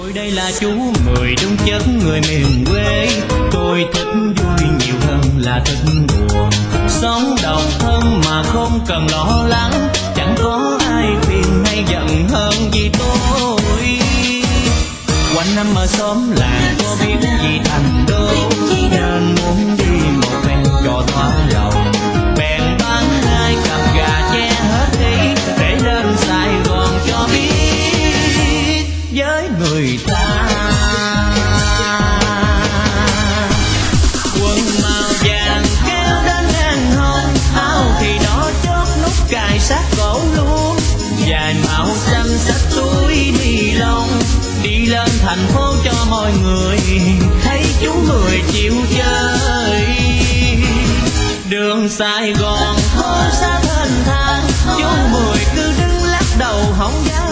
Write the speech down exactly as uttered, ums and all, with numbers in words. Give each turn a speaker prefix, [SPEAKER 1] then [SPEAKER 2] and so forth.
[SPEAKER 1] Tôi đây là chú Mười đúng chất người miền quê. Tôi thích vui nhiều hơn là thích buồn. Sống độc thân mà không cần lo lắng, chẳng có ai phiền hay giận hơn vì tôi. Quanh năm ở xóm làng có biết gì thành đô, nên muốn đi một phen cho thỏa lòng. Bèn bán hai cặp gà che hết đi, để lên Sài Gòn cho biết với người ta. Quần màu vàng kéo đến ngang hông, áo thì đỏ chót nút cài sát cổ luôn. Dài màu xanh xách túi ni lông, đi lên thành phố cho mọi người thấy chú Mười chịu chơi. Đường Sài Gòn phố xá thênh thang, chú Mười cứ đứng lắc đầu không dám